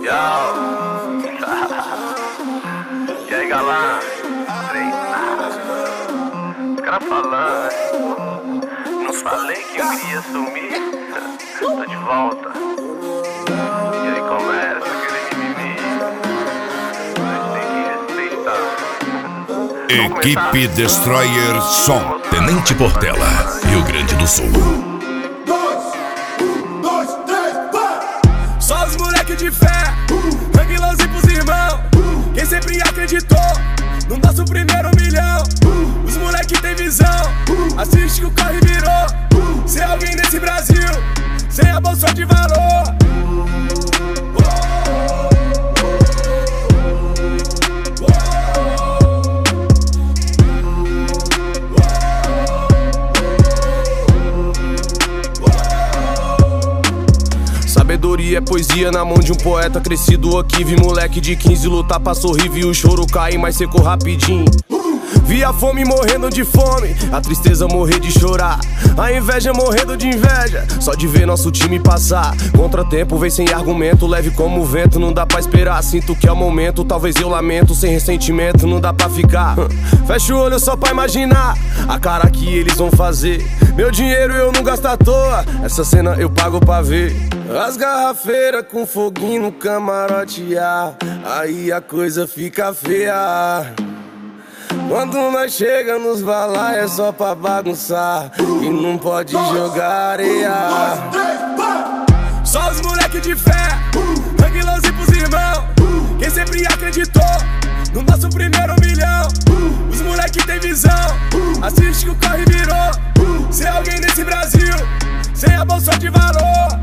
Yo. E aí, galã? Os caras falando. Não falei que eu queria sumir? Tô de volta. E aí começa aquele mimimi. Mas tem que respeitar. Equipe Destroyer Som, Tenente Portela, Rio Grande do Sul. Só os moleque de fé, tranquilãozinho pros irmãos. Quem sempre acreditou no nosso primeiro milhão. Os moleque tem visão, assiste que o corre virou. Ser alguém nesse Brasil, sem a bolsa de valor. Sabedoria é poesia na mão de um poeta crescido aqui. Vi moleque de 15 lutar pra sorrir, vi o choro cair, mas secou rapidinho. Vi a fome morrendo de fome, a tristeza morrer de chorar, a inveja morrendo de inveja, só de ver nosso time passar. Contratempo vem sem argumento, leve como o vento, não dá pra esperar. Sinto que é o momento, talvez eu lamento, sem ressentimento, não dá pra ficar. Fecha o olho só pra imaginar a cara que eles vão fazer. Meu dinheiro eu não gasto à toa, essa cena eu pago pra ver. As garrafeiras com foguinho no camarote, aí a coisa fica feia. Quando nós chega nos balai é só pra bagunçar e não pode jogar areia. Só os moleque de fé, tranquilãozinho pros irmãos. Quem sempre acreditou no nosso primeiro milhão. Os moleque tem visão, assiste que o corre virou. Ser alguém nesse Brasil, sem a bolsa de valor.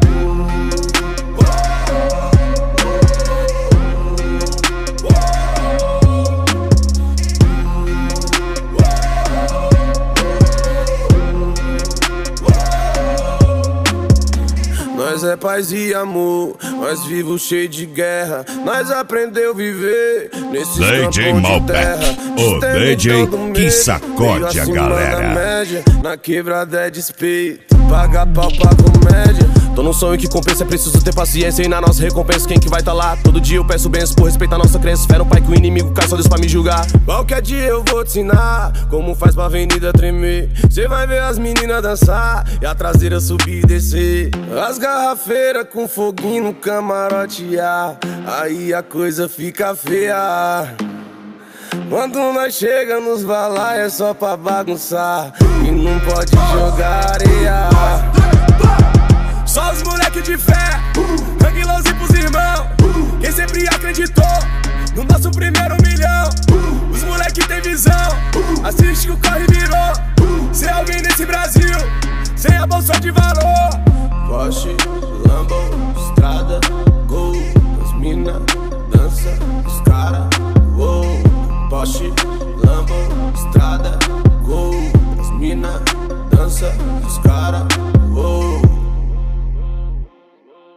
Nós é paz e amor, nós vivos cheio de guerra. Nós aprendeu a viver nesse DJ Malbec, o DJ que sacode a galera. Média, na quebrada é despeito, paga pau pra comédia. Tô num sonho que compensa, é preciso ter paciência. E na nossa recompensa quem que vai tá lá? Todo dia eu peço bênçãos por respeitar nossa crença. Fé no pai que o inimigo cai, só Deus pra me julgar. Qualquer dia eu vou te ensinar como faz pra avenida tremer. Cê vai ver as meninas dançar e a traseira subir e descer. As garrafeiras com foguinho no camarote, aí a coisa fica feia. Quando nós chega nos balai é só pra bagunçar e não pode jogar areia. Só os moleque de fé, tranquilãozinho pros irmãos. Quem sempre acreditou no nosso primeiro milhão. Os moleque tem visão, assiste que o corre